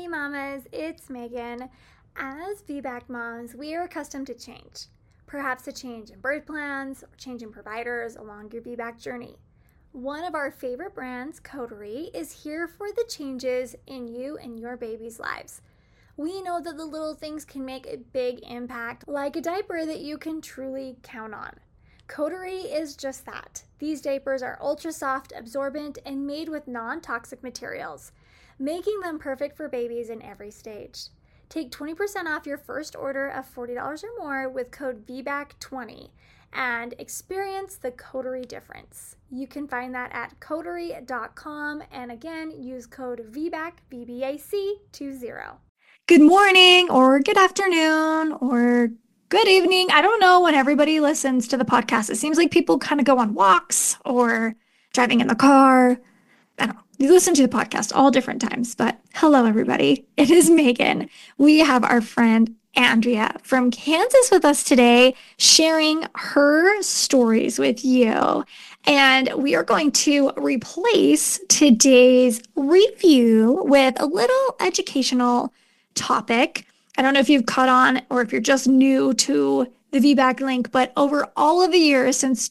mamas, it's Megan. As VBAC moms, we are accustomed to change. Perhaps a change in birth plans or change in providers along your VBAC journey. One of our favorite brands, Coterie, is here for the changes in you and your baby's lives. We know that the little things can make a big impact, like a diaper that you can truly count on. Coterie is just that. These diapers are ultra soft, absorbent, and made with non-toxic materials, making them perfect for babies in every stage. Take 20% off your first order of $40 or more with code VBAC20 and experience the Coterie difference. You can find that at coterie.com, and again, use code VBAC, VBAC20. Good morning or good afternoon or good evening. I don't know when everybody listens to the podcast. It seems like people kind of go on walks or driving in the car. I don't know. You listen to the podcast all different times, but hello, everybody. It is Megan. We have our friend Andrea from Kansas with us today, sharing her stories with you. And we are going to replace today's review with a little educational topic. I don't know if you've caught on or if you're just new to the VBAC link, but over all of the years since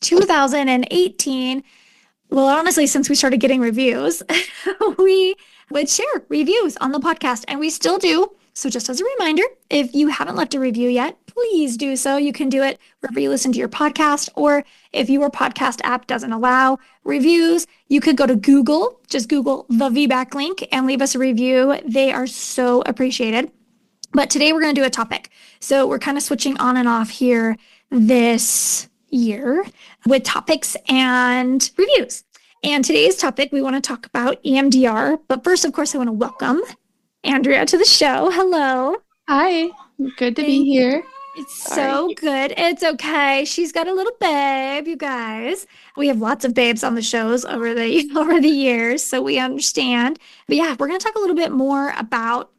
2018, well, honestly, since we started getting reviews, we would share reviews on the podcast, and we still do. So just as a reminder, if you haven't left a review yet, please do so. You can do it wherever you listen to your podcast, or if your podcast app doesn't allow reviews, you could go to Google, just Google the VBAC link and leave us a review. They are so appreciated. But today we're going to do a topic. So we're kind of switching on and off here this year with topics and reviews. And today's topic, we want to talk about EMDR. But first, of course, I want to welcome Andrea to the show. Hello. Hi. Good to be here. It's so good. It's okay. She's got a little babe, you guys. We have lots of babes on the shows over the years, so we understand. But yeah, we're going to talk a little bit more about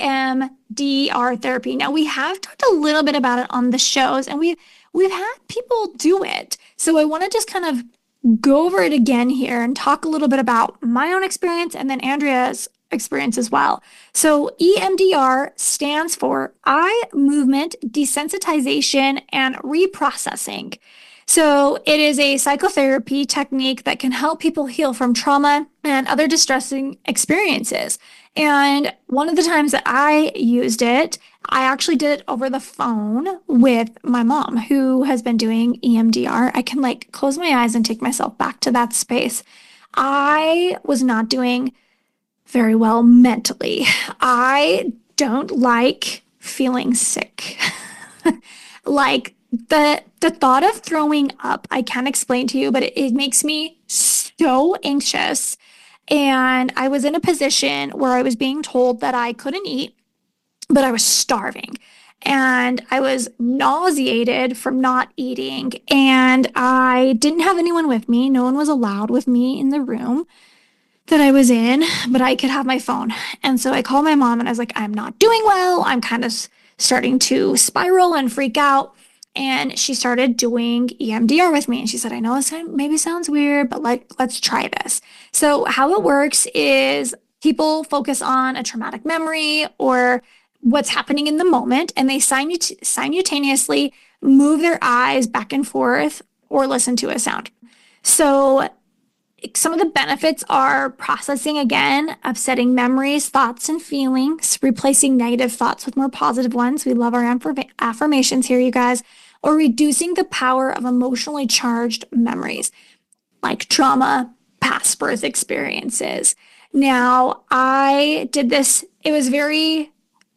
EMDR therapy. Now, we have talked a little bit about it on the shows, and we've had people do it. So I want to just kind of go over it again here and talk a little bit about my own experience and then Andrea's experience as well. So EMDR stands for eye movement desensitization and reprocessing. So it is a psychotherapy technique that can help people heal from trauma and other distressing experiences. And one of the times that I used it, I actually did it over the phone with my mom, who has been doing EMDR. I can close my eyes and take myself back to that space. I was not doing very well mentally. I don't like feeling sick. The thought of throwing up, I can't explain to you, but it makes me so anxious. And I was in a position where I was being told that I couldn't eat, but I was starving. And I was nauseated from not eating. And I didn't have anyone with me. No one was allowed with me in the room that I was in, but I could have my phone. And so I called my mom and I was like, I'm not doing well. I'm kind of starting to spiral and freak out. And she started doing EMDR with me. And she said, I know this maybe sounds weird, but let's try this. So how it works is people focus on a traumatic memory or what's happening in the moment, and they simultaneously move their eyes back and forth or listen to a sound. So some of the benefits are processing, again, upsetting memories, thoughts, and feelings, replacing negative thoughts with more positive ones. We love our affirmations here, you guys. Or reducing the power of emotionally charged memories, like trauma, past birth experiences. Now, I did this. It was very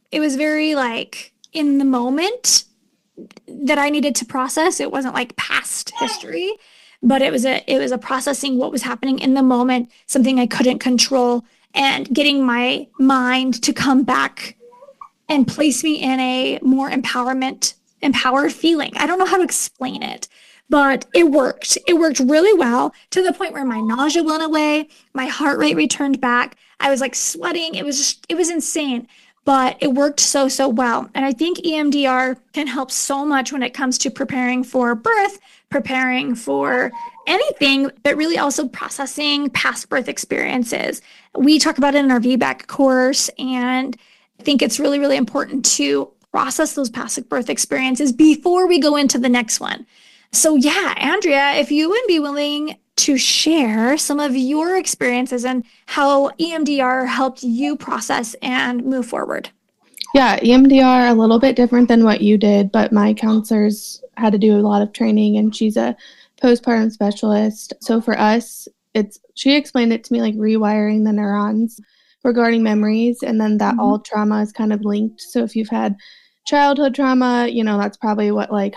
in the moment that I needed to process. It wasn't like past history. But it was a processing what was happening in the moment, something I couldn't control, and getting my mind to come back and place me in a more empowered feeling. I don't know how to explain it, but it worked. It worked really well to the point where my nausea went away, my heart rate returned back. I was sweating. It was insane. But it worked so well. And I think EMDR can help so much when it comes to preparing for birth, preparing for anything, but really also processing past birth experiences. We talk about it in our VBAC course, and I think it's really, really important to process those past birth experiences before we go into the next one. So yeah, Andrea, if you would be willing to share some of your experiences and how EMDR helped you process and move forward. Yeah, EMDR a little bit different than what you did, but my counselors had to do a lot of training, and she's a postpartum specialist. So for us, she explained it to me like rewiring the neurons regarding memories, and then that all trauma is kind of linked. So if you've had childhood trauma, that's probably what like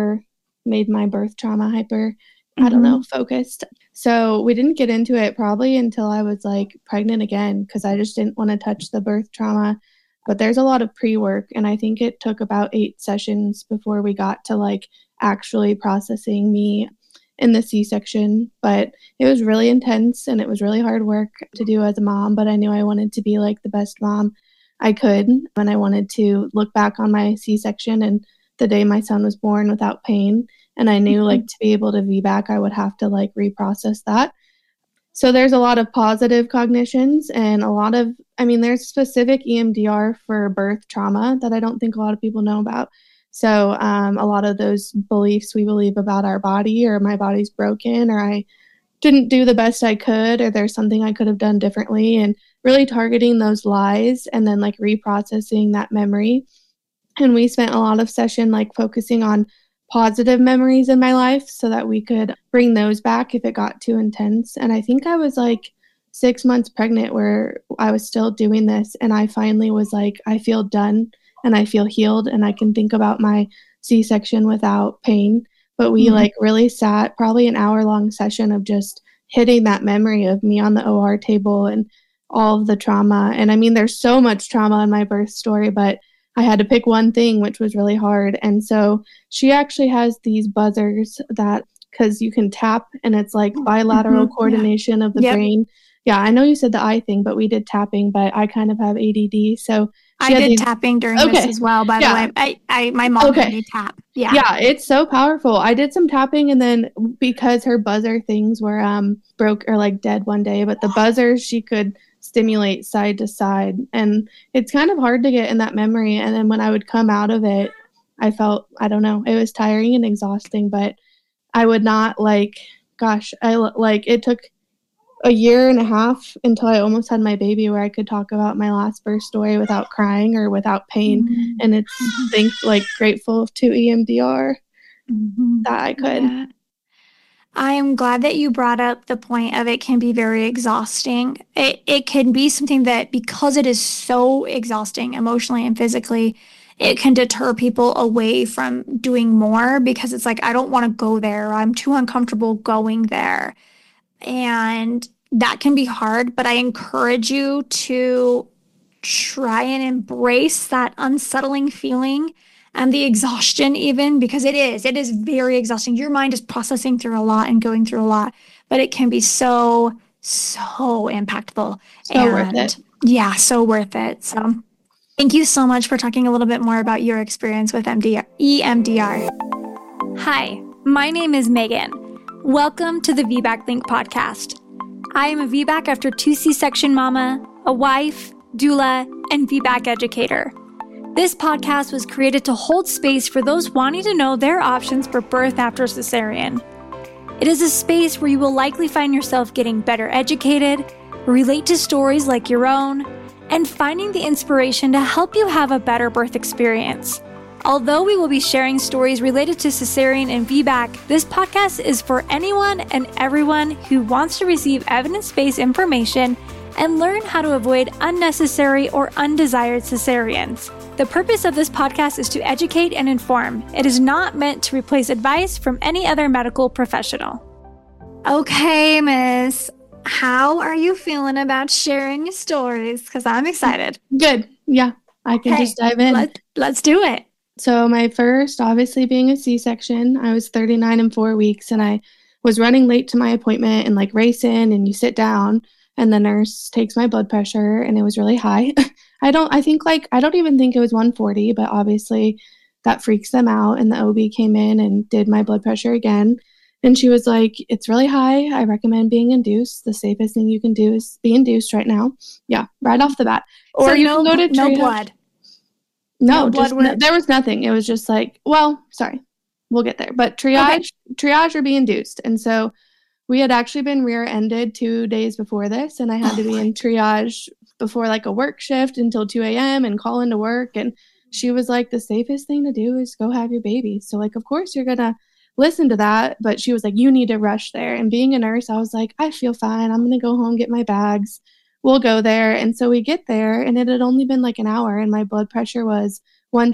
made my birth trauma hyper, I don't know, focused. So we didn't get into it probably until I was like pregnant again, because I just didn't want to touch the birth trauma. But there's a lot of pre-work, and I think it took about 8 sessions before we got to like actually processing me in the C-section. But it was really intense, and it was really hard work to do as a mom, but I knew I wanted to be like the best mom I could, and I wanted to look back on my C-section and the day my son was born without pain. And I knew like to be able to VBAC, I would have to like reprocess that. So there's a lot of positive cognitions and there's specific EMDR for birth trauma that I don't think a lot of people know about. So a lot of those beliefs we believe about our body, or my body's broken, or I didn't do the best I could, or there's something I could have done differently, and really targeting those lies and then like reprocessing that memory. And we spent a lot of session like focusing on positive memories in my life so that we could bring those back if it got too intense. And I think I was like 6 months pregnant where I was still doing this, and I finally was like, I feel done and I feel healed, and I can think about my C-section without pain. But we like really sat probably an hour-long session of just hitting that memory of me on the OR table and all of the trauma. And I mean, there's so much trauma in my birth story, but I had to pick one thing, which was really hard. And so she actually has these buzzers that, because you can tap, and it's like bilateral coordination of the brain. Yeah, I know you said the eye thing, but we did tapping, but I kind of have ADD. So I did tapping during this as well, by the way. My mom made me tap. Yeah. Yeah, it's so powerful. I did some tapping, and then because her buzzer things were broke or like dead one day, but the buzzers she could stimulate side to side, and it's kind of hard to get in that memory. And then when I would come out of it, I felt, I don't know, it was tiring and exhausting, but I would not it took a year and a half until I almost had my baby where I could talk about my last birth story without crying or without pain. And it's grateful to EMDR that I could. Yeah. I am glad that you brought up the point of it can be very exhausting. It can be something that, because it is so exhausting emotionally and physically, it can deter people away from doing more, because it's like, I don't want to go there. I'm too uncomfortable going there. And that can be hard, but I encourage you to try and embrace that unsettling feeling and the exhaustion, even, because it is very exhausting. Your mind is processing through a lot and going through a lot, but it can be so impactful. Worth it. Yeah, so worth it. So thank you so much for talking a little bit more about your experience with EMDR. Hi, my name is Megan. Welcome to the VBAC Link podcast. I am a VBAC after 2 C-section mama, a wife, doula, and VBAC educator. This podcast was created to hold space for those wanting to know their options for birth after cesarean. It is a space where you will likely find yourself getting better educated, relate to stories like your own, and finding the inspiration to help you have a better birth experience. Although we will be sharing stories related to cesarean and VBAC, this podcast is for anyone and everyone who wants to receive evidence-based information and learn how to avoid unnecessary or undesired cesareans. The purpose of this podcast is to educate and inform. It is not meant to replace advice from any other medical professional. Okay, Miss, how are you feeling about sharing your stories? Because I'm excited. Good. Yeah, I can just dive in. Let's do it. So my first, obviously being a C-section, I was 39 and 4 weeks, and I was running late to my appointment and racing, and you sit down and the nurse takes my blood pressure, and it was really high. I don't even think it was 140, but obviously that freaks them out. And the OB came in and did my blood pressure again. And she was like, it's really high. I recommend being induced. The safest thing you can do is be induced right now. Yeah, right off the bat. Or So you can go to no triage. blood. No, No blood just work? there was nothing. It was just like, well, sorry, we'll get there. But triage or be induced. And so we had actually been rear-ended 2 days before this, and I had to be in triage before like a work shift until 2 a.m. and call into work. And she was like, the safest thing to do is go have your baby. So like, of course you're gonna listen to that. But she was like, you need to rush there. And being a nurse, I was like, I feel fine. I'm gonna go home, get my bags. We'll go there. And so we get there, and it had only been like an hour, and my blood pressure was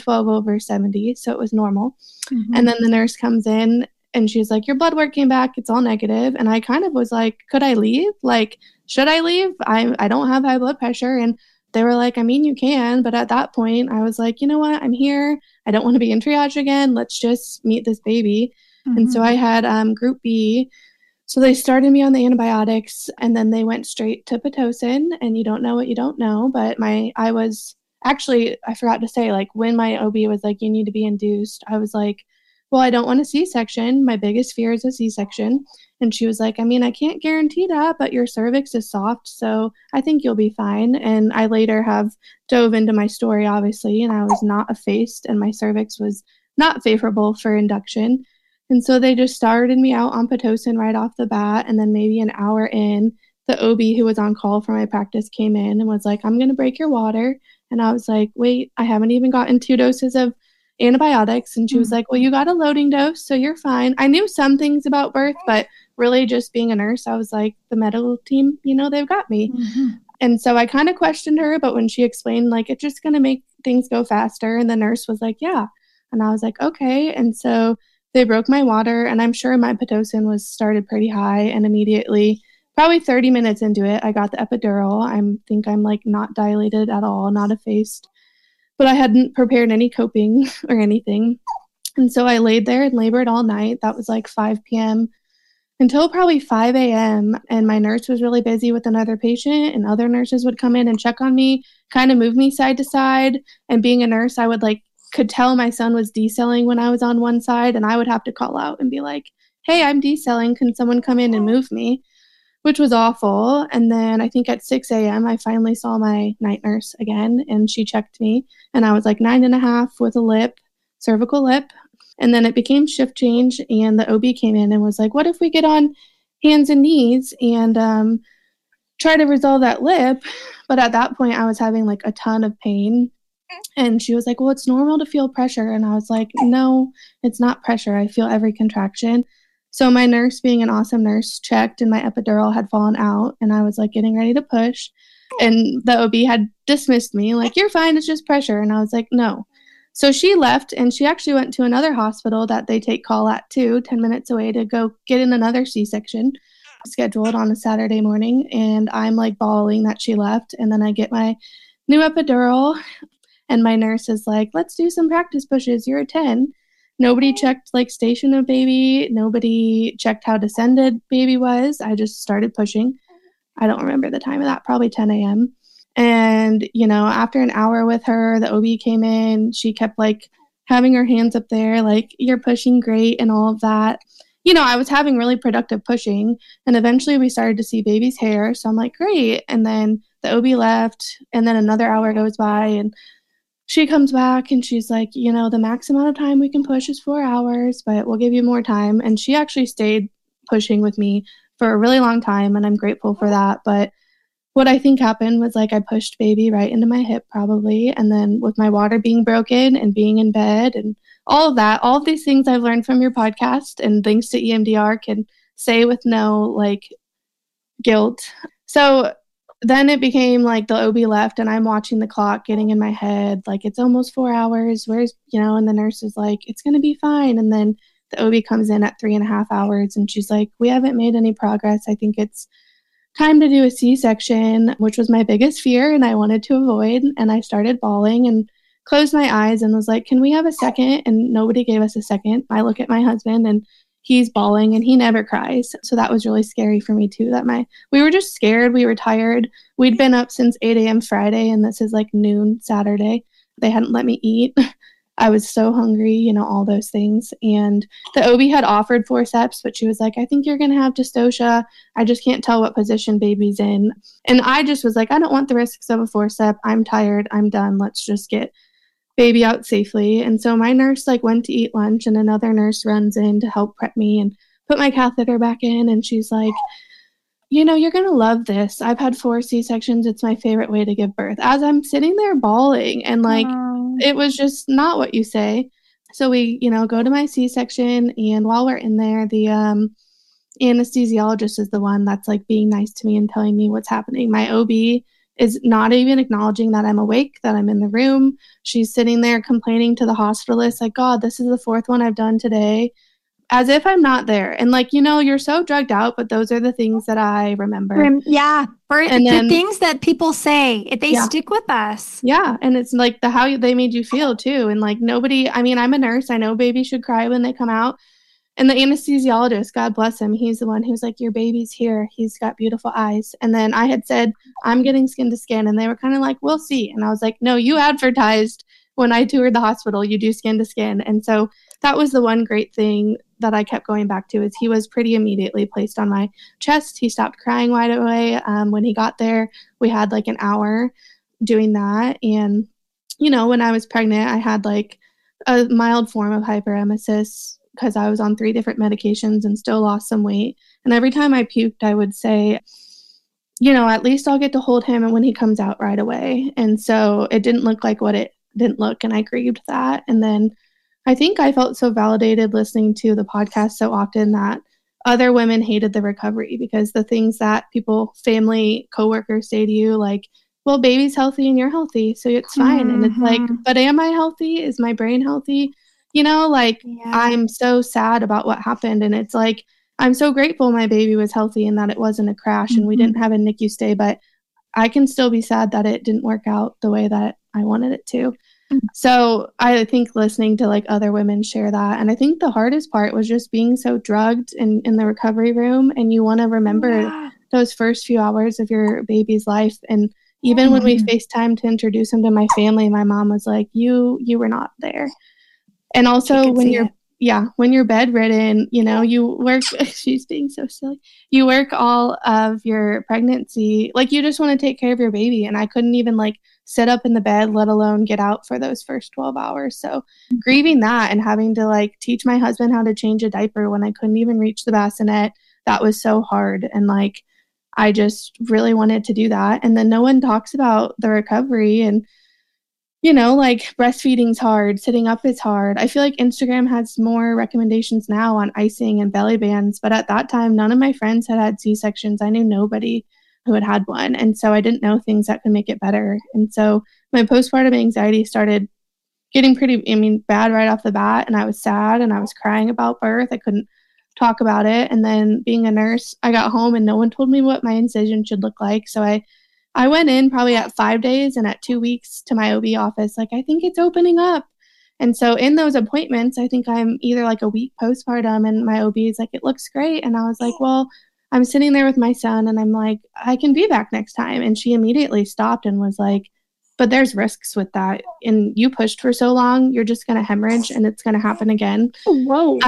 112/70. So it was normal. Mm-hmm. And then the nurse comes in, and she's like, your blood work came back. It's all negative. And I kind of was like, could I leave? Like, should I leave? I don't have high blood pressure. And they were like, I mean, you can. But at that point, I was like, you know what? I'm here. I don't want to be in triage again. Let's just meet this baby. Mm-hmm. And so I had Group B. So they started me on the antibiotics, and then they went straight to Pitocin. And you don't know what you don't know. But I was actually, I forgot to say, like, when my OB was like, you need to be induced, I was like, well, I don't want a C-section. My biggest fear is a C-section. And she was like, I mean, I can't guarantee that, but your cervix is soft, so I think you'll be fine. And I later have dove into my story, obviously, and I was not effaced, and my cervix was not favorable for induction. And so they just started me out on Pitocin right off the bat, and then maybe an hour in, the OB who was on call for my practice came in and was like, I'm going to break your water. And I was like, wait, I haven't even gotten 2 doses of antibiotics. And she was like, well, you got a loading dose, so you're fine. I knew some things about birth, but really just being a nurse, I was like, the medical team, they've got me. Mm-hmm. And so I kind of questioned her, but when she explained, like, it's just going to make things go faster, and the nurse was like, yeah. And I was like, okay. And so they broke my water, and I'm sure my Pitocin was started pretty high, and immediately, probably 30 minutes into it, I got the epidural. I think I'm like not dilated at all, not effaced. But I hadn't prepared any coping or anything. And so I laid there and labored all night. That was like 5 p.m. until probably 5 a.m. And my nurse was really busy with another patient, and other nurses would come in and check on me, kind of move me side to side. And being a nurse, I would could tell my son was decelling when I was on one side, and I would have to call out and be like, hey, I'm decelling. Can someone come in and move me? Which was awful. And then I think at 6 a.m., I finally saw my night nurse again, and she checked me, and I was like 9.5 with a lip, cervical lip. And then it became shift change, and the OB came in and was like, what if we get on hands and knees and try to resolve that lip? But at that point, I was having like a ton of pain. And she was like, well, it's normal to feel pressure. And I was like, no, it's not pressure. I feel every contraction. So my nurse, being an awesome nurse, checked, and my epidural had fallen out, and I was like getting ready to push. And the OB had dismissed me, like, you're fine, it's just pressure. And I was like, no. So she left, and she actually went to another hospital that they take call at too, 10 minutes away, to go get in another C-section scheduled on a Saturday morning. And I'm like bawling that she left. And then I get my new epidural, and my nurse is like, let's do some practice pushes. You're a 10. Nobody checked like station of baby. Nobody checked how descended baby was. I just started pushing. I don't remember the time of that, probably 10 a.m. And, after an hour with her, the OB came in. She kept like having her hands up there, like, you're pushing great and all of that. I was having really productive pushing, and eventually we started to see baby's hair. So I'm like, great. And then the OB left, and then another hour goes by, and she comes back and she's like, the max amount of time we can push is 4 hours, but we'll give you more time. And she actually stayed pushing with me for a really long time, and I'm grateful for that. But what I think happened was, like, I pushed baby right into my hip probably, and then with my water being broken and being in bed and all of that, all of these things I've learned from your podcast, and thanks to EMDR, can say with no, like, guilt. So then it became like the OB left, and I'm watching the clock getting in my head, like, it's almost 4 hours. Where's, and the nurse is like, it's going to be fine. And then the OB comes in at 3.5 hours, and she's like, we haven't made any progress. I think it's time to do a C-section, which was my biggest fear, and I wanted to avoid. And I started bawling and closed my eyes and was like, can we have a second? And nobody gave us a second. I look at my husband, and he's bawling, and he never cries. So that was really scary for me too, that we were just scared. We were tired. We'd been up since 8 a.m. Friday, and this is like noon Saturday. They hadn't let me eat. I was so hungry, you know, all those things. And the OB had offered forceps, but she was like, I think you're going to have dystocia. I just can't tell what position baby's in. And I just was like, I don't want the risks of a forcep. I'm tired. I'm done. Let's just get baby out safely. And so my nurse like went to eat lunch, and another nurse runs in to help prep me and put my catheter back in. And she's like, you know, you're going to love this. I've had 4 C-sections. It's my favorite way to give birth. As I'm sitting there bawling, and like, it was just not what you say. So we, you know, go to my C-section, and while we're in there, the anesthesiologist is the one that's like being nice to me and telling me what's happening. My OB is not even acknowledging that I'm awake, that I'm in the room. She's sitting there complaining to the hospitalist, like, God, this is the 4th one I've done today, as if I'm not there. And like, you know, you're so drugged out, but those are the things that I remember. Yeah. And the things that people say, they stick with us. Yeah. And it's like how they made you feel too. And like nobody, I mean, I'm a nurse. I know babies should cry when they come out. And the anesthesiologist, God bless him, he's the one who's like, your baby's here. He's got beautiful eyes. And then I had said, I'm getting skin to skin. And they were kind of like, we'll see. And I was like, no, you advertised when I toured the hospital, you do skin to skin. And so that was the one great thing that I kept going back to, is he was pretty immediately placed on my chest. He stopped crying right away. When he got there, we had like an hour doing that. And, you know, when I was pregnant, I had like a mild form of hyperemesis because I was on 3 different medications and still lost some weight. And every time I puked, I would say, you know, at least I'll get to hold him and when he comes out right away. And so it didn't look like what it didn't look. And I grieved that. And then I think I felt so validated listening to the podcast so often that other women hated the recovery, because the things that people, family, coworkers say to you, like, well, baby's healthy and you're healthy, so it's fine. And it's like, but am I healthy? Is my brain healthy? You know, like, I'm so sad about what happened. And it's like, I'm so grateful my baby was healthy and that it wasn't a crash and we didn't have a NICU stay, but I can still be sad that it didn't work out the way that I wanted it to. So I think listening to like other women share that. And I think the hardest part was just being so drugged in the recovery room. And you want to remember those first few hours of your baby's life. And even when we FaceTimed to introduce him to my family, my mom was like, you were not there. And also when you're bedridden, you know, you work, she's being so silly. You work all of your pregnancy. Like, you just want to take care of your baby. And I couldn't even like sit up in the bed, let alone get out for those first 12 hours. So grieving that and having to like teach my husband how to change a diaper when I couldn't even reach the bassinet, that was so hard. And like, I just really wanted to do that. And then no one talks about the recovery. And, you know, like, breastfeeding's hard, sitting up is hard. I feel like Instagram has more recommendations now on icing and belly bands. But at that time, none of my friends had C-sections. I knew nobody who had one. And so I didn't know things that could make it better. And so my postpartum anxiety started getting pretty, bad right off the bat. And I was sad and I was crying about birth. I couldn't talk about it. And then being a nurse, I got home and no one told me what my incision should look like. So I went in probably at 5 days, and at 2 weeks to my OB office, like, I think it's opening up. And so in those appointments, I think I'm either like a week postpartum, and my OB is like, it looks great. And I was like, well, I'm sitting there with my son and I'm like, I can be back next time. And she immediately stopped and was like, but there's risks with that. And you pushed for so long, you're just going to hemorrhage and it's going to happen again. Whoa.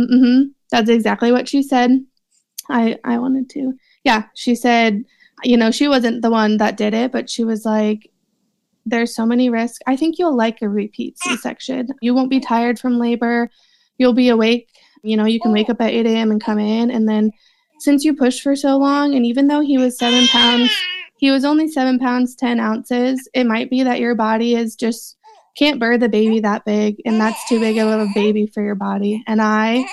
That's exactly what she said. I wanted to. Yeah. She said, you know, she wasn't the one that did it, but she was like, there's so many risks. I think you'll like a repeat C-section. You won't be tired from labor. You'll be awake. You know, you can wake up at 8 a.m. and come in. And then since you pushed for so long, and even though he was 7 pounds, he was only 7 pounds, 10 ounces. It might be that your body is just can't birth a baby that big. And that's too big of a baby for your body. And I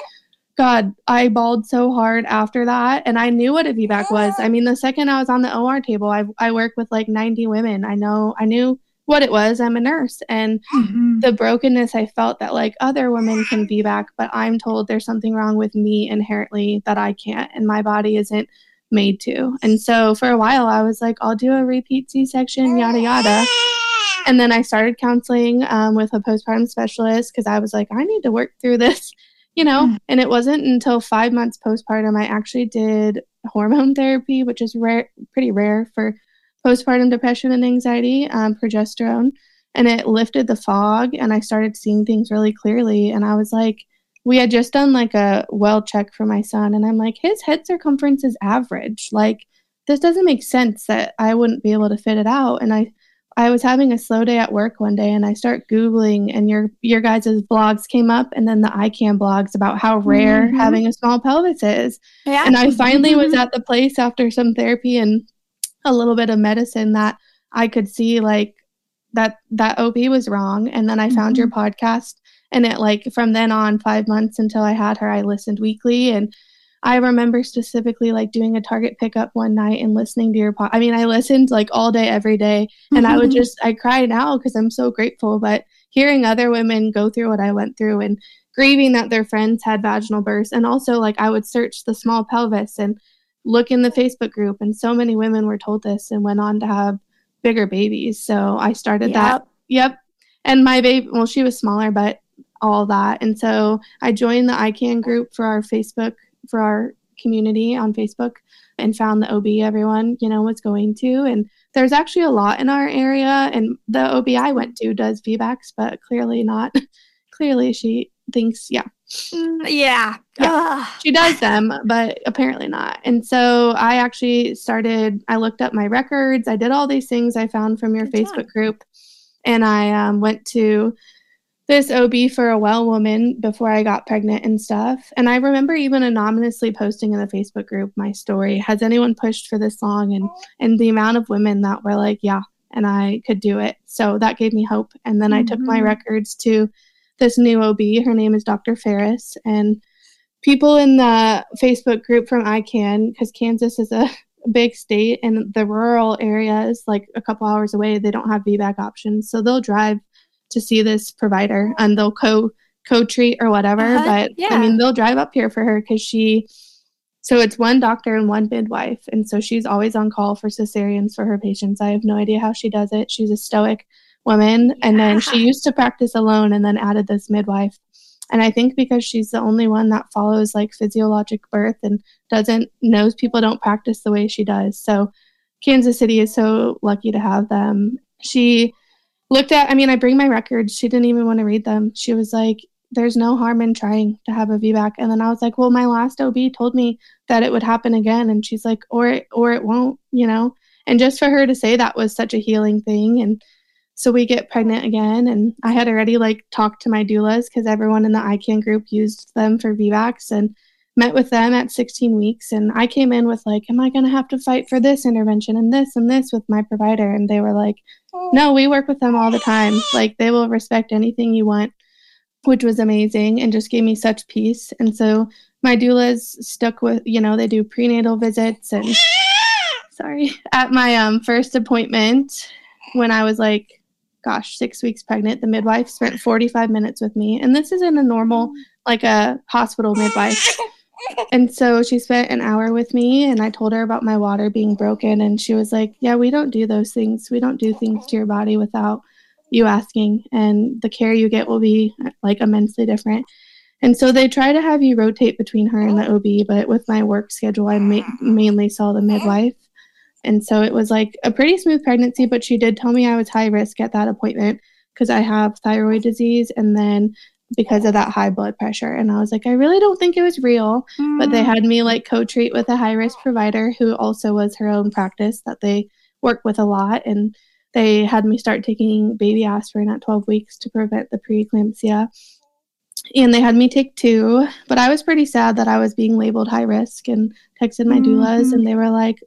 bawled so hard after that. And I knew what a VBAC was. I mean, the second I was on the OR table, I work with like 90 women. I knew what it was. I'm a nurse. And the brokenness I felt that like other women can VBAC, but I'm told there's something wrong with me inherently that I can't, and my body isn't made to. And so for a while I was like, I'll do a repeat C-section, yada, yada. And then I started counseling with a postpartum specialist because I was like, I need to work through this, you know. And it wasn't until 5 months postpartum I actually did hormone therapy, which is pretty rare for postpartum depression and anxiety, progesterone. and it lifted the fog, and I started seeing things really clearly. And I was like, we had just done like a well check for my son, and I'm like, his head circumference is average. Like, this doesn't make sense that I wouldn't be able to fit it out. And I was having a slow day at work one day, and I start Googling, and your guys' blogs came up, and then the ICANN blogs about how rare having a small pelvis is. Yeah. And I finally was at the place after some therapy and a little bit of medicine that I could see like that OB was wrong. And then I found your podcast, and it like from then on 5 months until I had her, I listened weekly. And I remember specifically like doing a Target pickup one night and listening to your I mean, I listened like all day, every day. And I cry now because I'm so grateful. But hearing other women go through what I went through and grieving that their friends had vaginal births. And also like I would search the small pelvis and look in the Facebook group. And so many women were told this and went on to have bigger babies. So I started that. Yep. And my baby, well, she was smaller, but all that. And so I joined the ICANN group for our Facebook, for our community on Facebook, and found the OB everyone, was going to. And there's actually a lot in our area. And the OB I went to does VBACs, but clearly not. Clearly she thinks, Yeah. She does them, but apparently not. And so I actually I looked up my records. I did all these things I found from your Facebook group. And I went to this OB for a well woman before I got pregnant and stuff. And I remember even anonymously posting in the Facebook group my story. Has anyone pushed for this long? And the amount of women that were like, yeah, and I could do it. So that gave me hope. And then I took my records to this new OB. Her name is Dr. Ferris. And people in the Facebook group from ICANN, because Kansas is a big state and the rural areas, like a couple hours away, they don't have VBAC options. So they'll drive to see this provider and they'll co-treat or whatever. But I mean, they'll drive up here for her because so it's one doctor and one midwife. And so she's always on call for cesareans for her patients. I have no idea how she does it. She's a stoic woman. And then she used to practice alone and then added this midwife. And I think because she's the only one that follows like physiologic birth and knows people don't practice the way she does. So Kansas City is so lucky to have them. She looked at, I bring my records. She didn't even want to read them. She was like, there's no harm in trying to have a VBAC. And then I was like, well, my last OB told me that it would happen again. And she's like, or it won't, and just for her to say that was such a healing thing. And so we get pregnant again. And I had already like talked to my doulas because everyone in the ICANN group used them for VBACs, and met with them at 16 weeks. And I came in with like, am I going to have to fight for this intervention and this with my provider? And they were like, no, we work with them all the time. Like they will respect anything you want, which was amazing and just gave me such peace. And so my doulas stuck with, they do prenatal visits. And at my first appointment when I was like, 6 weeks pregnant, the midwife spent 45 minutes with me. And this isn't a normal, like a hospital midwife. And so she spent an hour with me, and I told her about my water being broken. And she was like, yeah, we don't do those things. We don't do things to your body without you asking. And the care you get will be like immensely different. And so they try to have you rotate between her and the OB. But with my work schedule, I mainly saw the midwife. And so it was like a pretty smooth pregnancy, but she did tell me I was high risk at that appointment because I have thyroid disease and then because of that high blood pressure. And I was like, I really don't think it was real. But they had me like co-treat with a high risk provider who also was her own practice that they work with a lot. And they had me start taking baby aspirin at 12 weeks to prevent the preeclampsia. And they had me take 2, but I was pretty sad that I was being labeled high risk and texted my doulas, and they were like,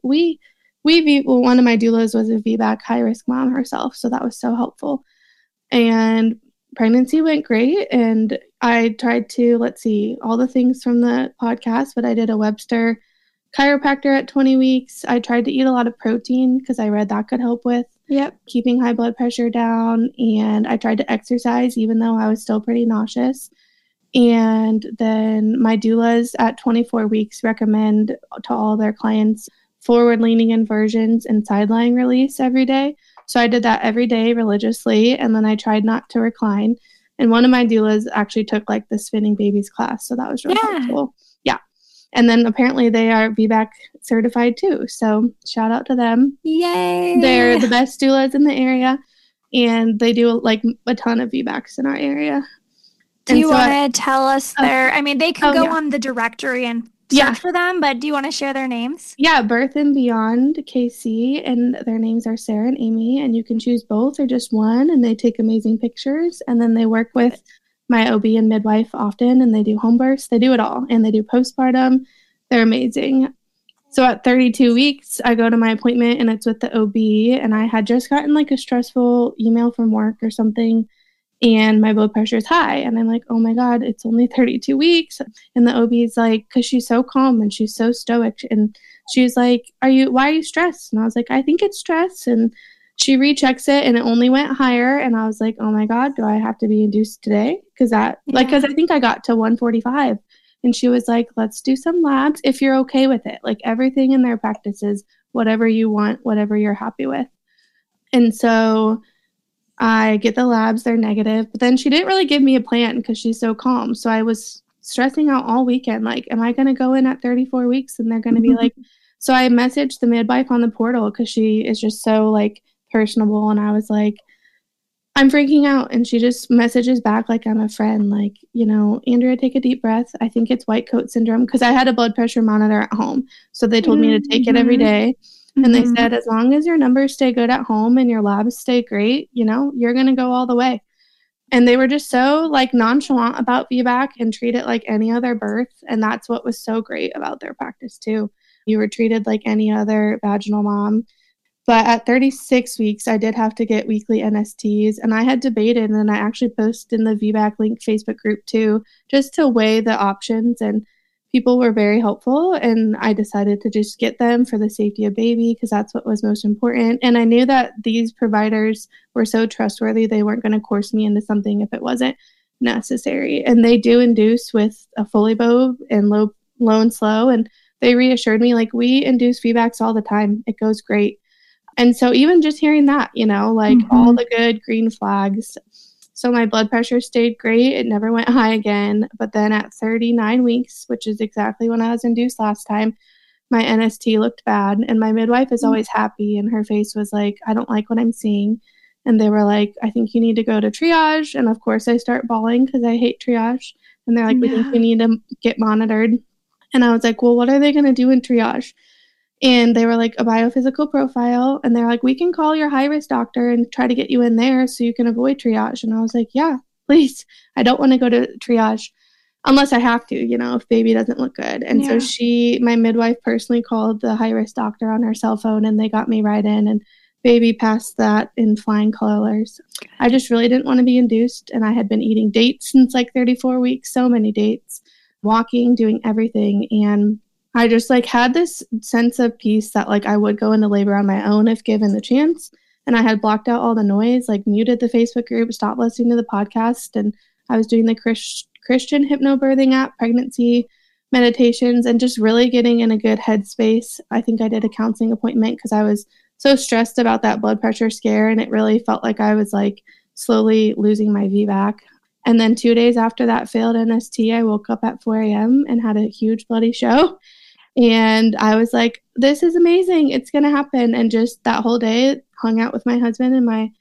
one of my doulas was a VBAC high risk mom herself. So that was so helpful. And pregnancy went great. And I tried to, all the things from the podcast, but I did a Webster chiropractor at 20 weeks. I tried to eat a lot of protein because I read that could help with keeping high blood pressure down. And I tried to exercise, even though I was still pretty nauseous. And then my doulas at 24 weeks recommend to all their clients forward-leaning inversions and side-lying release every day. So I did that every day religiously, and then I tried not to recline. And one of my doulas actually took like the spinning babies class, so that was really helpful. Yeah. And then apparently they are VBAC certified too. So shout out to them. Yay! They're the best doulas in the area. and they do like a ton of VBACs in our area. Do you want to tell us they can go yeah. on the directory and search for them, but do you want to share their names? Yeah, Birth and Beyond KC, and their names are Sarah and Amy, and you can choose both or just one, and they take amazing pictures, and then they work with my OB and midwife often, and they do home births. They do it all, and they do postpartum. They're amazing. So at 32 weeks, I go to my appointment, and it's with the OB, and I had just gotten like a stressful email from work or something, and my blood pressure is high. And I'm like, oh my God, it's only 32 weeks. And the OB is like, because she's so calm and she's so stoic. And she's like, why are you stressed? And I was like, I think it's stress. And she rechecks it and it only went higher. And I was like, oh my God, do I have to be induced today? Because I think I got to 145. And she was like, let's do some labs if you're okay with it. Like everything in their practice is whatever you want, whatever you're happy with. And so I get the labs, they're negative, but then she didn't really give me a plan because she's so calm. So I was stressing out all weekend. Like, am I going to go in at 34 weeks and they're going to be like, so I messaged the midwife on the portal because she is just so like personable. And I was like, I'm freaking out. And she just messages back like I'm a friend, like, Andrea, take a deep breath. I think it's white coat syndrome because I had a blood pressure monitor at home. So they told me to take it every day. And they said, as long as your numbers stay good at home and your labs stay great, you're going to go all the way. And they were just so like nonchalant about VBAC and treat it like any other birth. And that's what was so great about their practice too. You were treated like any other vaginal mom. But at 36 weeks, I did have to get weekly NSTs. And I had debated, and I actually posted in the VBAC Link Facebook group too, just to weigh the options. And people were very helpful, and I decided to just get them for the safety of baby because that's what was most important. And I knew that these providers were so trustworthy, they weren't going to coerce me into something if it wasn't necessary. And they do induce with a Foley Bow and low and slow. And they reassured me, like, we induce VBACs all the time. It goes great. And so even just hearing that, all the good green flags. So my blood pressure stayed great. It never went high again. But then at 39 weeks, which is exactly when I was induced last time, my NST looked bad. And my midwife is always happy. And her face was like, I don't like what I'm seeing. And they were like, I think you need to go to triage. And of course, I start bawling because I hate triage. And they're like, we think you need to get monitored. And I was like, well, what are they going to do in triage? And they were like, a biophysical profile. And they're like, we can call your high-risk doctor and try to get you in there so you can avoid triage. And I was like, yeah, please. I don't want to go to triage unless I have to, if baby doesn't look good. And so my midwife personally called the high-risk doctor on her cell phone, and they got me right in. And baby passed that in flying colors. I just really didn't want to be induced. And I had been eating dates since like 34 weeks, so many dates, walking, doing everything. And I just like had this sense of peace that like I would go into labor on my own if given the chance. And I had blocked out all the noise, like muted the Facebook group, stopped listening to the podcast. And I was doing the Christian hypnobirthing app, pregnancy meditations, and just really getting in a good headspace. I think I did a counseling appointment because I was so stressed about that blood pressure scare. And it really felt like I was like slowly losing my VBAC. And then 2 days after that failed NST, I woke up at 4 a.m. and had a huge bloody show. And I was like, this is amazing. It's going to happen. And just that whole day, hung out with my husband and my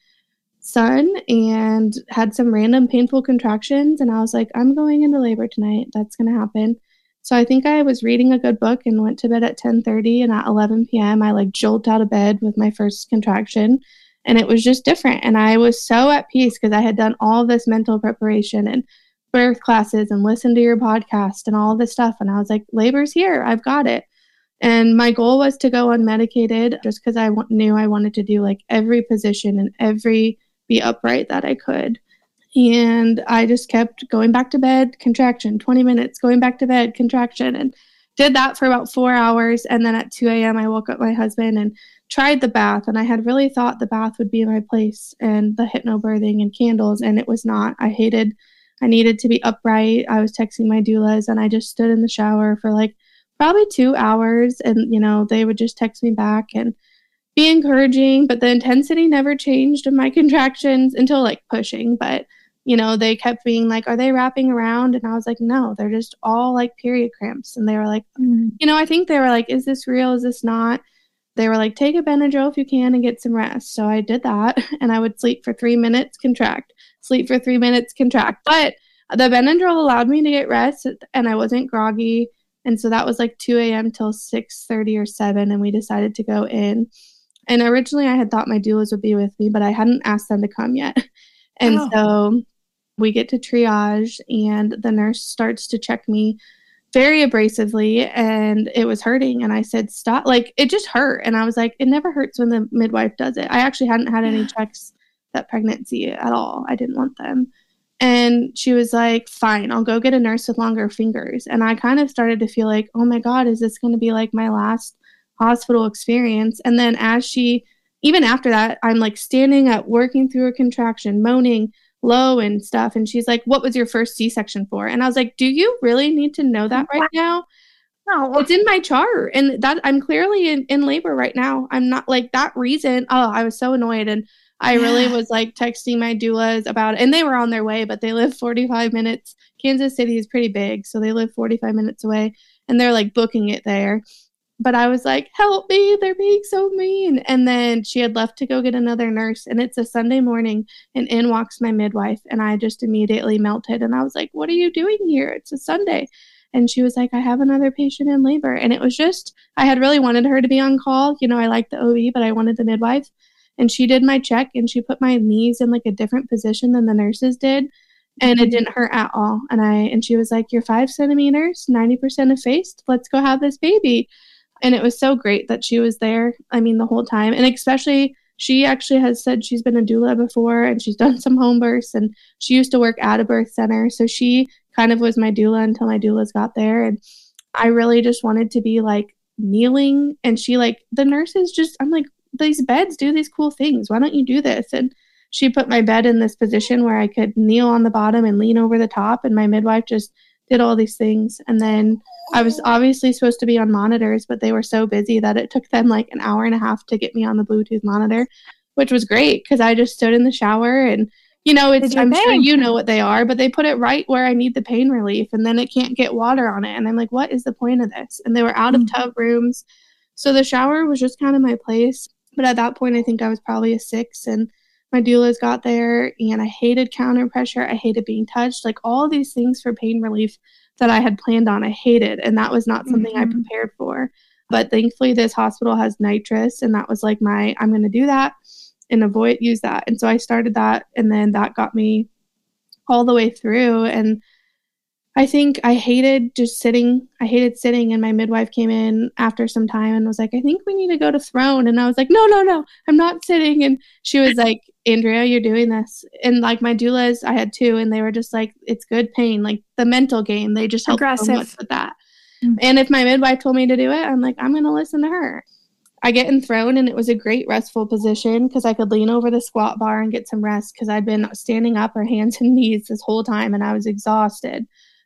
son and had some random painful contractions. And I was like, I'm going into labor tonight. That's going to happen. So I think I was reading a good book and went to bed at 10:30. And at 11 p.m., I like jolted out of bed with my first contraction. And it was just different. And I was so at peace because I had done all this mental preparation and birth classes and listened to your podcast and all this stuff. And I was like, labor's here. I've got it. And my goal was to go unmedicated just because I knew I wanted to do like every position and be upright that I could. And I just kept going back to bed, contraction, 20 minutes, going back to bed, contraction, and did that for about 4 hours. And then at 2 a.m., I woke up my husband and tried the bath. And I had really thought the bath would be my place and the hypnobirthing and candles. And it was not. I needed to be upright. I was texting my doulas and I just stood in the shower for like probably 2 hours. And, they would just text me back and be encouraging. But the intensity never changed of my contractions until like pushing. But, they kept being like, are they wrapping around? And I was like, no, they're just all like period cramps. And they were like, I think they were like, is this real? Is this not? they were like, take a Benadryl if you can and get some rest. So I did that, and I would sleep for 3 minutes, contract, sleep for 3 minutes, contract. But the Benadryl allowed me to get rest, and I wasn't groggy. And so that was like 2 a.m. till 6:30 or 7, and we decided to go in. And originally I had thought my doulas would be with me, but I hadn't asked them to come yet. And so we get to triage, and the nurse starts to check me very abrasively, and it was hurting. And I said, stop. Like, it just hurt. And I was like, it never hurts when the midwife does it. I actually hadn't had any checks that pregnancy at all. I didn't want them. And she was like, fine, I'll go get a nurse with longer fingers. And I kind of started to feel like, oh my God, is this going to be like my last hospital experience? And then even after that, I'm like standing up, working through a contraction, moaning low and stuff. And she's like, what was your first C-section for? And I was like, do you really need to know that right now? No. It's in my chart. And that I'm clearly in labor right now. I'm not like that reason. Oh, I was so annoyed. And I really was like texting my doulas about it. And they were on their way, but they live 45 minutes. Kansas City is pretty big, so they live 45 minutes away. And they're like booking it there. But I was like, help me, they're being so mean. And then she had left to go get another nurse. And it's a Sunday morning, and in walks my midwife. And I just immediately melted. And I was like, what are you doing here? It's a Sunday. And she was like, I have another patient in labor. And it was just, I had really wanted her to be on call. You know, I like the OB, but I wanted the midwife. And she did my check, and she put my knees in like a different position than the nurses did. And it didn't hurt at all. And she was like, you're 5 centimeters, 90% effaced. Let's go have this baby. And it was so great that she was there, I mean, the whole time. And especially, she actually has said she's been a doula before, and she's done some home births, and she used to work at a birth center. So she kind of was my doula until my doulas got there. And I really just wanted to be like kneeling. And she like, the nurses just, I'm like, these beds do these cool things. Why don't you do this? And she put my bed in this position where I could kneel on the bottom and lean over the top. And my midwife just did all these things. And then I was obviously supposed to be on monitors, but they were so busy that it took them like an hour and a half to get me on the Bluetooth monitor, which was great because I just stood in the shower and, you know, I'm sure you know what they are, but they put it right where I need the pain relief, and then it can't get water on it. And I'm like, what is the point of this? And they were out of tub rooms. So the shower was just kind of my place. But at that point, I think I was probably a 6, and my doulas got there, and I hated counter pressure. I hated being touched, like all these things for pain relief that I had planned on. I hated, and that was not something I prepared for. But thankfully, this hospital has nitrous, and that was like I'm going to do that and use that. And so I started that, and then that got me all the way through. And I think I hated sitting, and my midwife came in after some time and was like, I think we need to go to throne. And I was like, no, I'm not sitting. And she was like, Andrea, you're doing this. And like my doulas, I had 2, and they were just like, it's good pain, like the mental game. They just helped so much with that. And if my midwife told me to do it, I'm like, I'm going to listen to her. I get enthroned, and it was a great restful position because I could lean over the squat bar and get some rest because I'd been standing up or hands and knees this whole time, and I was exhausted.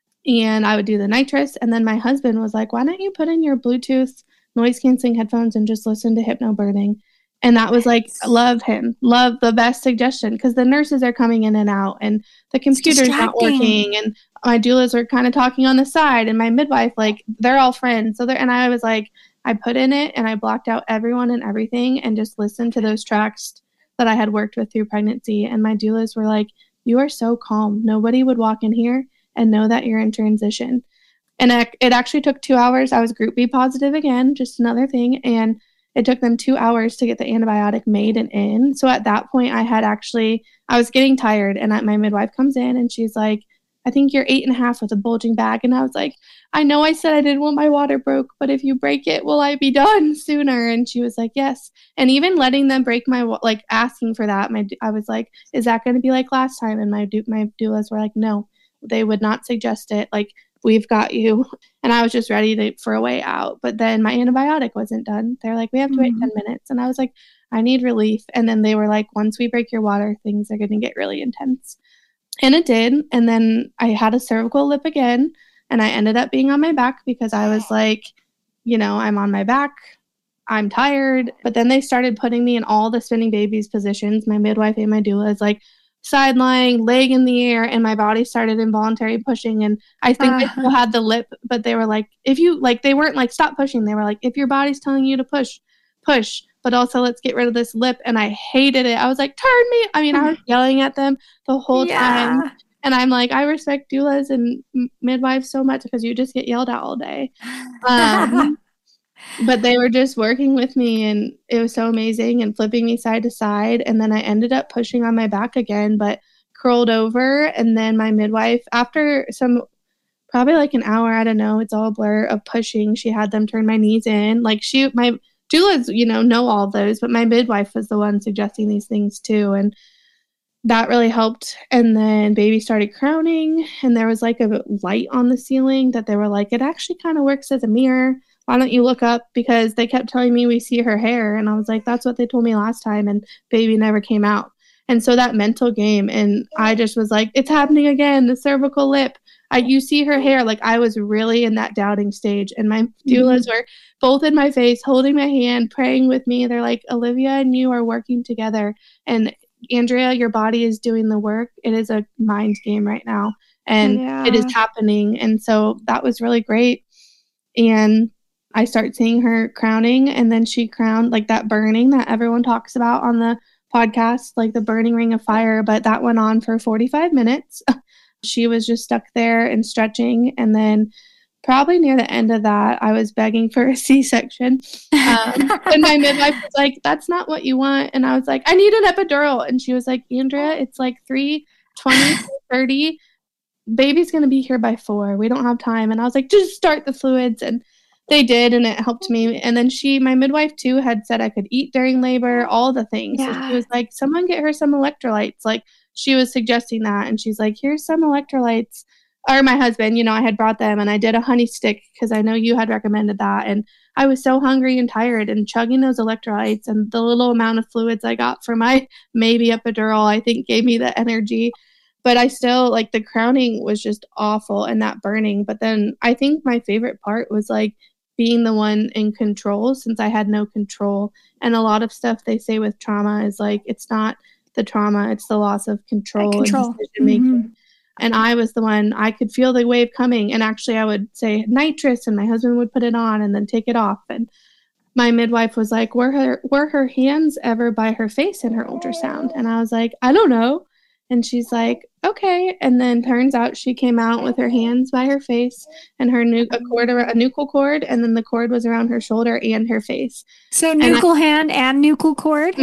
And I would do the nitrous. And then my husband was like, why don't you put in your Bluetooth noise canceling headphones and just listen to hypnobirthing? And that was like, love the best suggestion, because the nurses are coming in and out, and the computer's not working, and my doulas are kind of talking on the side, and my midwife, like, they're all friends. And I was like, I put in it, and I blocked out everyone and everything and just listened to those tracks that I had worked with through pregnancy. And my doulas were like, you are so calm. Nobody would walk in here and know that you're in transition. And it actually took 2 hours. I was group B positive again, just another thing. And it took them 2 hours to get the antibiotic made and in. So at that point, I was getting tired. And my midwife comes in, and she's like, I think you're 8.5 with a bulging bag. And I was like, I know I said I didn't want my water broke, but if you break it, will I be done sooner? And she was like, yes. And even letting them break asking for that, I was like, is that going to be like last time? And my doulas were like, no, they would not suggest it. Like, we've got you. And I was just ready for a way out. But then my antibiotic wasn't done. They're like, we have to wait 10 minutes. And I was like, I need relief. And then they were like, once we break your water, things are going to get really intense. And it did. And then I had a cervical lip again. And I ended up being on my back because I was like, you know, I'm on my back. I'm tired. But then they started putting me in all the spinning babies positions. My midwife and my doula is like, side lying, leg in the air, and my body started involuntary pushing. And I think I still had the lip, but they were like, they weren't like, stop pushing. They were like, if your body's telling you to push, push, but also let's get rid of this lip. And I hated it. I was like, turn me. I mean, I was yelling at them the whole time. And I'm like, I respect doulas and midwives so much because you just get yelled at all day. But they were just working with me, and it was so amazing, and flipping me side to side. And then I ended up pushing on my back again, but curled over. And then my midwife, after probably like an hour, I don't know, it's all a blur, of pushing, she had them turn my knees in. Like my doulas, know all of those, but my midwife was the one suggesting these things too. And that really helped. And then baby started crowning, and there was like a light on the ceiling that they were like, it actually kind of works as a mirror. Why don't you look up? Because they kept telling me we see her hair. And I was like, that's what they told me last time. And baby never came out. And so that mental game, and I just was like, it's happening again, the cervical lip. You see her hair. Like, I was really in that doubting stage. And my doulas were both in my face, holding my hand, praying with me. They're like, Olivia and you are working together. And Andrea, your body is doing the work. It is a mind game right now. And it is happening. And so that was really great. And I start seeing her crowning, and then she crowned, like that burning that everyone talks about on the podcast, like the burning ring of fire, but that went on for 45 minutes. She was just stuck there and stretching. And then probably near the end of that, I was begging for a C-section. And my midwife was like, that's not what you want. And I was like, I need an epidural. And she was like, Andrea, it's like 3:20, 3:30. Baby's going to be here by 4. We don't have time. And I was like, just start the fluids. And they did, and it helped me. And then my midwife too, had said I could eat during labor, all the things. Yeah. So she was like, someone get her some electrolytes. Like, she was suggesting that. And she's like, here's some electrolytes. Or my husband, I had brought them, and I did a honey stick because I know you had recommended that. And I was so hungry and tired, and chugging those electrolytes and the little amount of fluids I got for my maybe epidural, I think gave me the energy. But I still, like, the crowning was just awful, and that burning. But then I think my favorite part was like being the one in control, since I had no control. And a lot of stuff they say with trauma is like, it's not the trauma, it's the loss of control. And decision making. And I was the one, I could feel the wave coming. And actually I would say nitrous, and my husband would put it on and then take it off. And my midwife was like, were her hands ever by her face in her ultrasound? And I was like, I don't know. And she's like, okay. And then turns out she came out with her hands by her face and a nuchal cord, and then the cord was around her shoulder and her face. So nuchal hand and nuchal cord?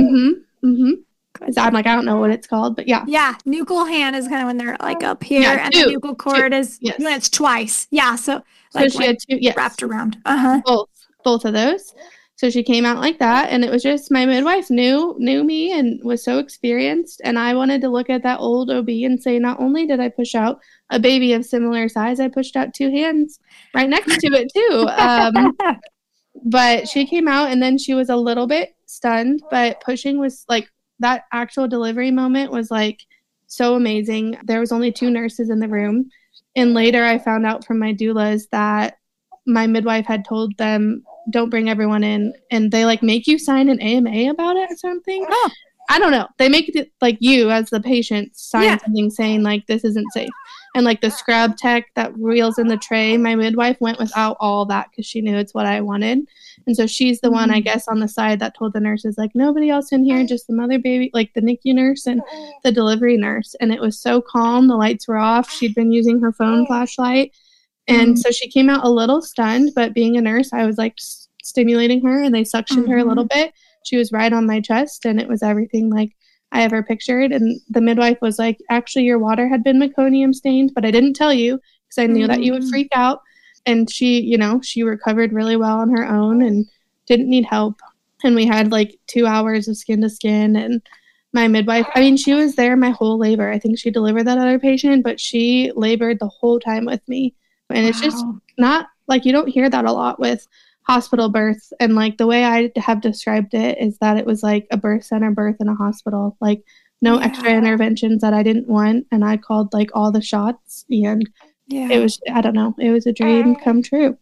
I'm like, I don't know what it's called, but yeah. Yeah, nuchal hand is kind of when they're like up here, and the nuchal cord is when it's twice. Yeah, so like she had two, wrapped around. Both of those. So she came out like that, and it was just, my midwife knew me and was so experienced, and I wanted to look at that old OB and say, not only did I push out a baby of similar size, I pushed out 2 hands right next to it too. But she came out, and then she was a little bit stunned, but pushing was like, that actual delivery moment was like so amazing. There was only 2 nurses in the room, and later I found out from my doulas that my midwife had told them, don't bring everyone in, and they like make you sign an AMA about it or something. I don't know. They make it like you as the patient sign something saying like, this isn't safe. And like the scrub tech that reels in the tray, my midwife went without all that because she knew it's what I wanted. And so she's the one, I guess, on the side that told the nurses like, nobody else in here, just the mother baby, like the NICU nurse and the delivery nurse. And it was so calm. The lights were off. She'd been using her phone flashlight. And so she came out a little stunned, but being a nurse, I was like stimulating her, and they suctioned her a little bit. She was right on my chest, and it was everything like I ever pictured. And the midwife was like, actually, your water had been meconium stained, but I didn't tell you because I knew that you would freak out. And she, she recovered really well on her own and didn't need help. And we had like 2 hours of skin to skin. And my midwife, I mean, she was there my whole labor. I think she delivered that other patient, but she labored the whole time with me. And it's just not like, you don't hear that a lot with hospital births. And like the way I have described it is that it was like a birth center birth in a hospital, like no extra interventions that I didn't want. And I called like all the shots, and it was, I don't know, it was a dream come true.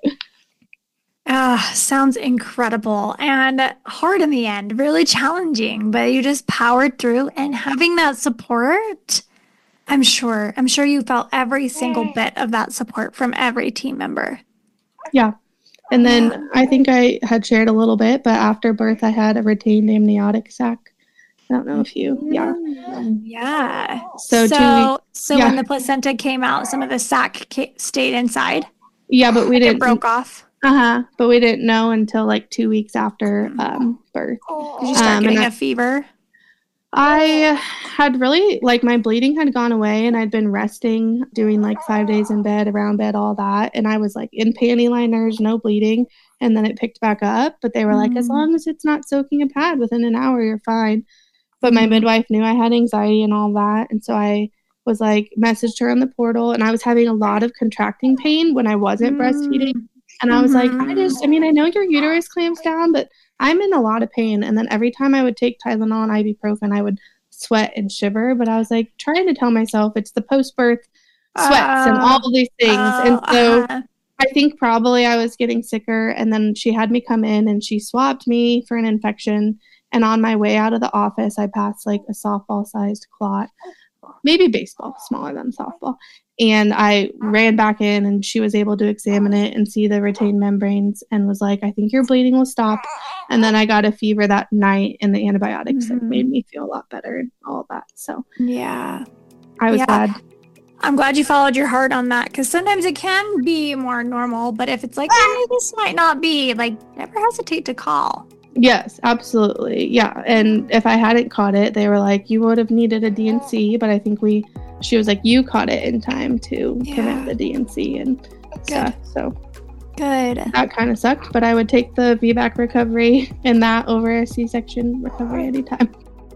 Sounds incredible and hard in the end, really challenging, but you just powered through, and having that support, I'm sure you felt every single bit of that support from every team member. Yeah. And then Yeah. I think I had shared a little bit, but after birth, I had a retained amniotic sac. I don't know if yeah. Yeah. So 2 weeks. So Yeah. when the placenta came out, some of the sac stayed inside. Yeah, but we Like it didn't. broke off. But we didn't know until like 2 weeks after birth. Did you start getting and a fever? I had really, like, my bleeding had gone away, and I'd been resting, doing like 5 days in bed, around bed, all that. And I was like in panty liners, no bleeding. And then it picked back up, but they were like, as long as it's not soaking a pad within an hour, you're fine. But my midwife knew I had anxiety and all that. And so I was like, messaged her on the portal, and I was having a lot of contracting pain when I wasn't breastfeeding. And I was like, I mean, I know your uterus clamps down, but I'm in a lot of pain. And then every time I would take Tylenol and ibuprofen, I would sweat and shiver. But I was like trying to tell myself it's the post-birth sweats and all of these things. And so I think probably I was getting sicker. And then she had me come in and she swabbed me for an infection. And on my way out of the office, I passed like a softball-sized clot, maybe baseball, smaller than softball. And I ran back in, and she was able to examine it and see the retained membranes and was like, I think your bleeding will stop. And then I got a fever that night, and the antibiotics like made me feel a lot better and all of that. So yeah, I was glad. I'm glad you followed your heart on that, because sometimes it can be more normal. But if it's like, this might not be, like, never hesitate to call. Yes, absolutely. Yeah. And if I hadn't caught it, they were like, you would have needed a DNC. But I think she was like, you caught it in time to prevent the DNC and stuff. So good. That kind of sucked, but I would take the VBAC recovery and that over a C-section recovery anytime.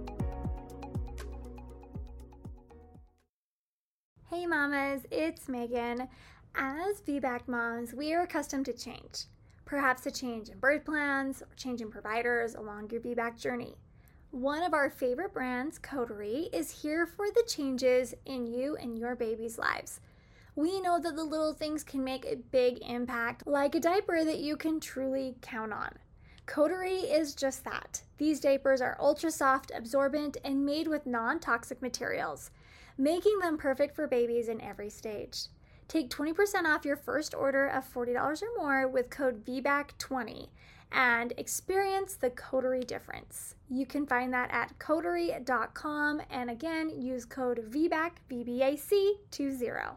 Hey mamas, it's Megan. As VBAC moms, we are accustomed to change. Perhaps a change in birth plans or change in providers along your VBAC journey. One of our favorite brands, Coterie, is here for the changes in you and your baby's lives. We know that the little things can make a big impact, like a diaper that you can truly count on. Coterie is just that. These diapers are ultra soft, absorbent, and made with non-toxic materials, making them perfect for babies in every stage. Take 20% off your first order of $40 or more with code VBAC20 and experience the Coterie difference. You can find that at coterie.com, and again, use code VBAC, VBAC20.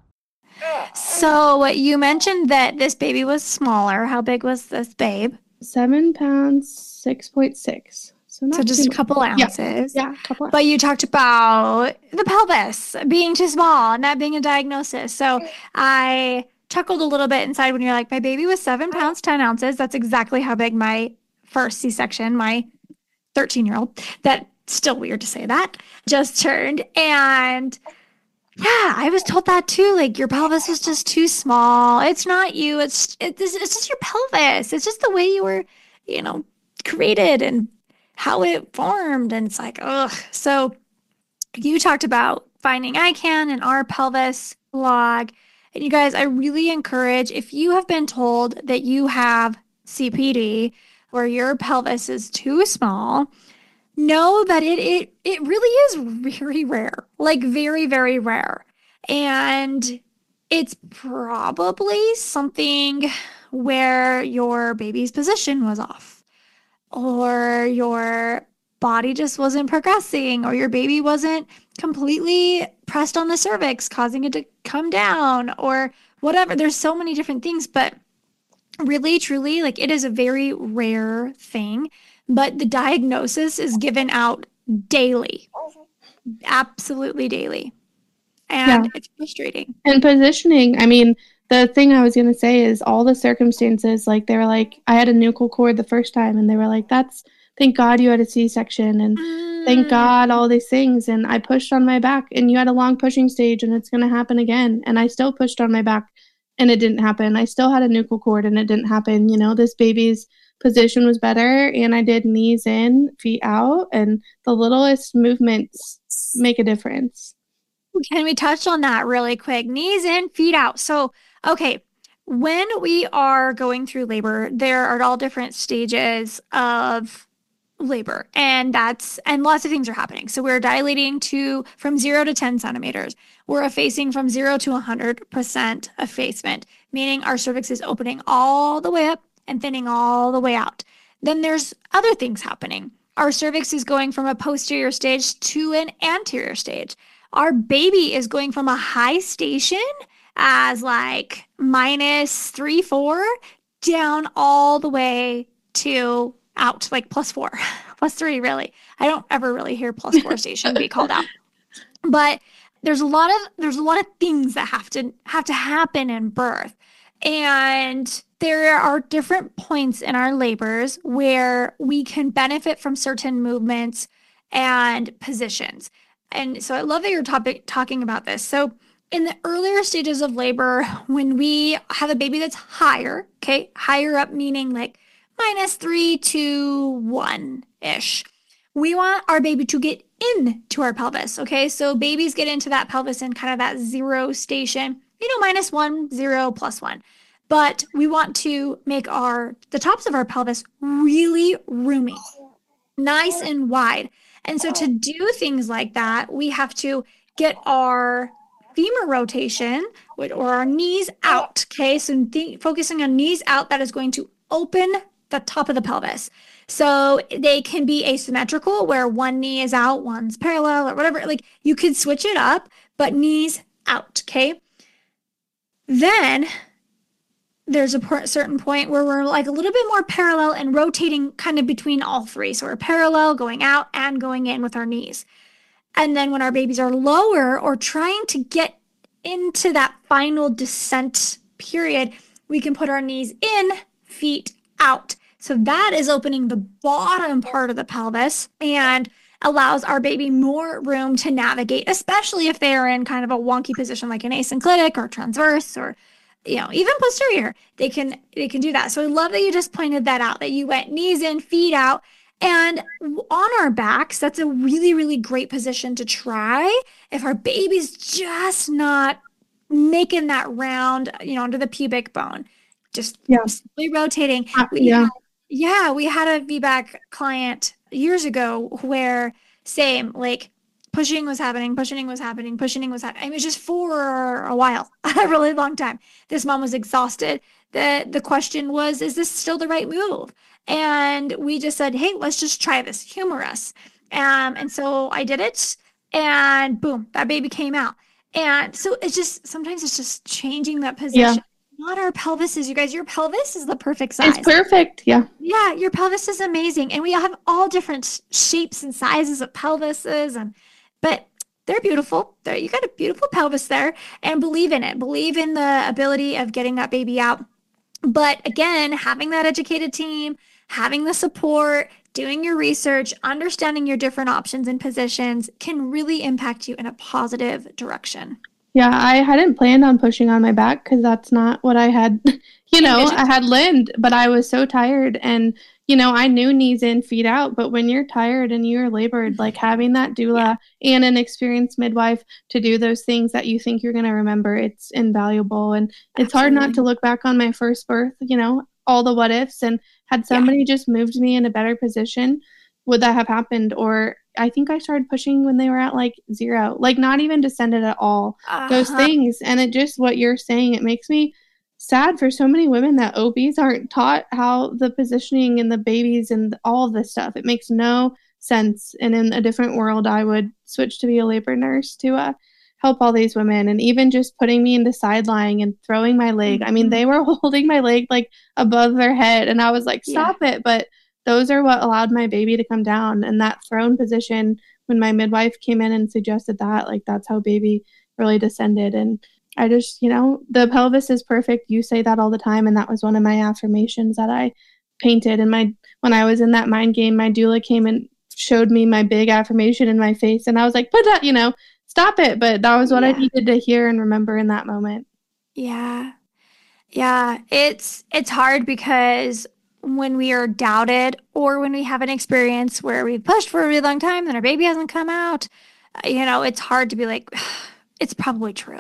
So you mentioned that this baby was smaller. How big was this babe? 7 pounds, 6.6. So just a couple ounces. Yeah, a couple ounces. But you talked about the pelvis being too small and that being a diagnosis. So I chuckled a little bit inside when you're like, my baby was 7 pounds, 10 ounces. That's exactly how big my first C-section, my 13-year-old, that's still weird to say that, just turned. And yeah, I was told that too. Like, your pelvis was just too small. It's not you. It's just your pelvis. It's just the way you were, created and how it formed. And it's like, ugh. So you talked about finding ICANN in our pelvis blog. And you guys, I really encourage, if you have been told that you have CPD, where your pelvis is too small, know that it really is very rare, like very, very rare. And it's probably something where your baby's position was off, or your body just wasn't progressing, or your baby wasn't completely pressed on the cervix, causing it to come down, or whatever. There's so many different things, but really, truly, like, it is a very rare thing. But the diagnosis is given out daily, absolutely daily. And it's frustrating. And positioning, I mean, the thing I was going to say is all the circumstances, like, they were like, I had a nuchal cord the first time, and they were like, thank God you had a C-section, and thank God all these things. And I pushed on my back, and you had a long pushing stage, and it's going to happen again. And I still pushed on my back, and it didn't happen. I still had a nuchal cord, and it didn't happen. This baby's position was better, and I did knees in, feet out, and the littlest movements make a difference. Can we touch on that really quick? Knees in, feet out. So, okay, when we are going through labor, there are all different stages of labor, and lots of things are happening. So we're dilating from 0 to 10 centimeters. We're effacing from 0 to 100% effacement, meaning our cervix is opening all the way up and thinning all the way out. Then there's other things happening. Our cervix is going from a posterior stage to an anterior stage. Our baby is going from a high station as like -3, 4 down all the way to out, like +4, +3, really. I don't ever really hear +4 station be called out. But there's a lot of things that have to happen in birth. And there are different points in our labors where we can benefit from certain movements and positions. And so I love that you're talking about this. So in the earlier stages of labor, when we have a baby that's higher, okay, higher up meaning like -3 to 1-ish, we want our baby to get into our pelvis, okay? So babies get into that pelvis in kind of that 0 station, -1, 0, +1. But we want to make the tops of our pelvis really roomy, nice and wide. And so to do things like that, we have to get our femur rotation or our knees out, okay? So focusing on knees out, that is going to open the top of the pelvis. So they can be asymmetrical, where one knee is out, one's parallel, or whatever. Like you could switch it up, but knees out, okay? Then there's a certain point where we're like a little bit more parallel and rotating kind of between all three. So we're parallel, going out and going in with our knees. And then when our babies are lower or trying to get into that final descent period, we can put our knees in, feet out. So that is opening the bottom part of the pelvis and allows our baby more room to navigate, especially if they are in kind of a wonky position like an asynclitic or transverse or even posterior. They can do that. So I love that you just pointed that out, that you went knees in, feet out. And on our backs, that's a really, really great position to try if our baby's just not making that round, under the pubic bone. Just simply rotating. We had a VBAC client years ago where same, like pushing was happening. I mean, just for a while, a really long time. This mom was exhausted. The question was, is this still the right move? And we just said, hey, let's just try this, humor us. And so I did it, and boom, that baby came out. And so sometimes it's just changing that position. Yeah. Not our pelvises, you guys. Your pelvis is the perfect size. It's perfect. Yeah. Yeah, your pelvis is amazing. And we all have all different shapes and sizes of pelvises, but they're beautiful. You got a beautiful pelvis there, and believe in it. Believe in the ability of getting that baby out. But again, having that educated team, having the support, doing your research, understanding your different options and positions can really impact you in a positive direction. Yeah, I hadn't planned on pushing on my back because that's not what I had, I had Lind, but I was so tired and, I knew knees in, feet out, but when you're tired and you're labored, like having that doula and an experienced midwife to do those things that you think you're going to remember, it's invaluable. And it's hard not to look back on my first birth, all the what ifs, and had somebody just moved me in a better position, would that have happened? Or I think I started pushing when they were at like 0, like not even descended at all, those things. And it just, what you're saying, it makes me sad for so many women that OBs aren't taught how the positioning and the babies and all of this stuff. It makes no sense. And in a different world, I would switch to be a labor nurse to help all these women. And even just putting me into side lying and throwing my leg. I mean, they were holding my leg like above their head. And I was like, stop it. But those are what allowed my baby to come down. And that thrown position, when my midwife came in and suggested that, like that's how baby really descended. And I just, the pelvis is perfect. You say that all the time. And that was one of my affirmations that I painted. And when I was in that mind game, my doula came and showed me my big affirmation in my face. And I was like, put that, stop it. But that was what I needed to hear and remember in that moment. Yeah. Yeah. It's hard because when we are doubted or when we have an experience where we've pushed for a really long time and our baby hasn't come out, it's hard to be like, it's probably true.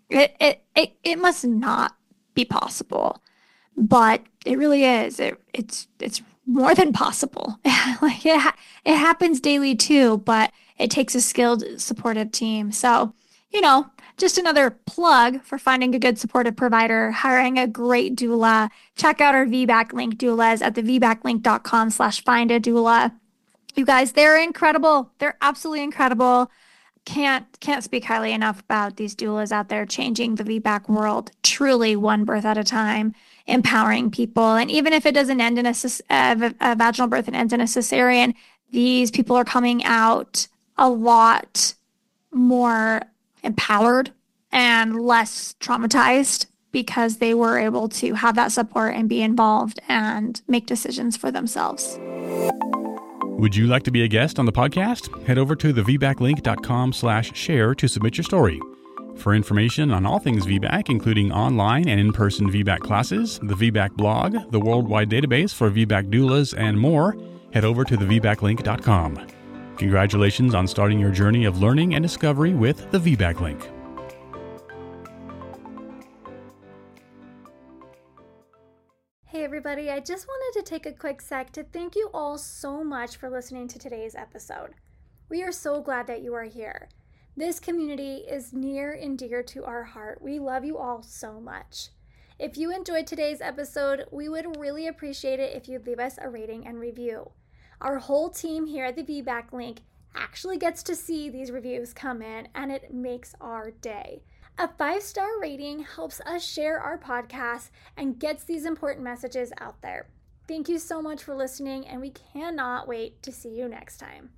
It must not be possible, but it really is. It's more than possible. Like it happens daily too, but it takes a skilled, supportive team. So, just another plug for finding a good supportive provider, hiring a great doula. Check out our VBAC Link doulas at thevbaclink.com/findadoula. You guys, they're incredible. They're absolutely incredible. Can't speak highly enough about these doulas out there changing the VBAC world, truly one birth at a time, empowering people. And even if it doesn't end in a vaginal birth and ends in a cesarean, these people are coming out a lot more empowered and less traumatized because they were able to have that support and be involved and make decisions for themselves. Would you like to be a guest on the podcast? Head over to thevbaclink.com/share to submit your story. For information on all things VBAC, including online and in-person VBAC classes, the VBAC blog, the worldwide database for VBAC doulas, and more, head over to thevbaclink.com. Congratulations on starting your journey of learning and discovery with the VBAC Link. Hey everybody, I just wanted to take a quick sec to thank you all so much for listening to today's episode. We are so glad that you are here. This community is near and dear to our heart. We love you all so much. If you enjoyed today's episode, we would really appreciate it if you'd leave us a rating and review. Our whole team here at the VBAC Link actually gets to see these reviews come in, and it makes our day. A 5-star rating helps us share our podcast and gets these important messages out there. Thank you so much for listening, and we cannot wait to see you next time.